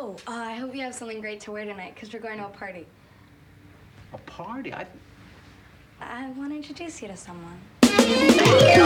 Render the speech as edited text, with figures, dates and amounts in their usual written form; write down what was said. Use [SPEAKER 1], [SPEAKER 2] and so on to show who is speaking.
[SPEAKER 1] Oh, I hope you have something great to wear tonight, because we're going to a party.
[SPEAKER 2] A party?
[SPEAKER 1] I want to introduce you to someone.